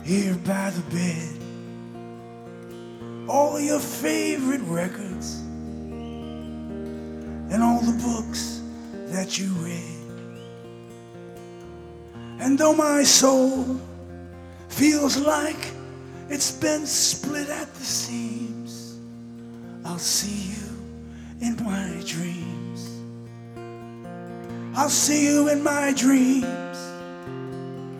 here by the bed, all your favorite records and all the books that you read. And though my soul feels like it's been split at the seams, I'll see you in my dreams. I'll see you in my dreams.